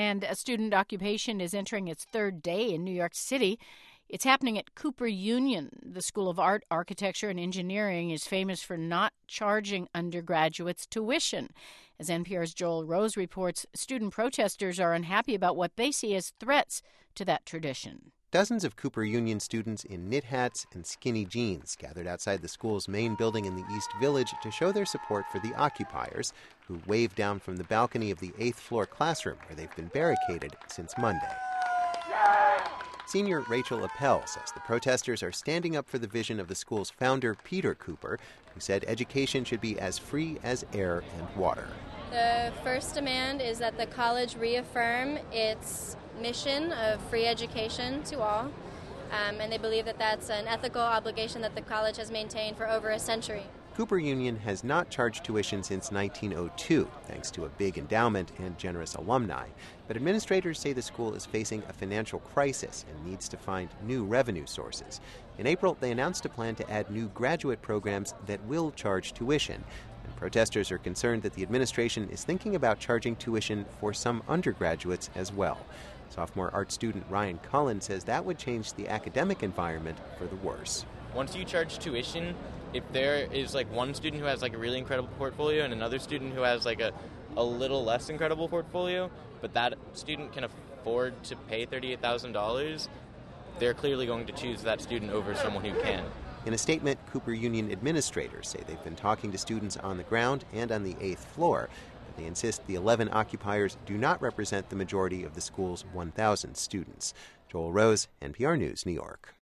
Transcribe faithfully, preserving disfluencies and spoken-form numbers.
And a student occupation is entering its third day in New York City. It's happening at Cooper Union. The School of Art, Architecture, and Engineering is famous for not charging undergraduates tuition. As N P R's Joel Rose reports, student protesters are unhappy about what they see as threats to that tradition. Dozens of Cooper Union students in knit hats and skinny jeans gathered outside the school's main building in the East Village to show their support for the occupiers, who waved down from the balcony of the eighth floor classroom where they've been barricaded since Monday. Senior Rachel Appel says the protesters are standing up for the vision of the school's founder, Peter Cooper, who said education should be as free as air and water. The first demand is that the college reaffirm its mission of free education to all, um, and they believe that that's an ethical obligation that the college has maintained for over a century. Cooper Union has not charged tuition since nineteen oh two, thanks to a big endowment and generous alumni. But administrators say the school is facing a financial crisis and needs to find new revenue sources. In April, they announced a plan to add new graduate programs that will charge tuition. And protesters are concerned that the administration is thinking about charging tuition for some undergraduates as well. Sophomore art student Ryan Cullen says that would change the academic environment for the worse. Once you charge tuition, if there is like one student who has like a really incredible portfolio and another student who has like a, a little less incredible portfolio, but that student can afford to pay thirty-eight thousand dollars, they're clearly going to choose that student over someone who can. In a statement, Cooper Union administrators say they've been talking to students on the ground and on the eighth floor. They insist the eleven occupiers do not represent the majority of the school's one thousand students. Joel Rose, N P R News, New York.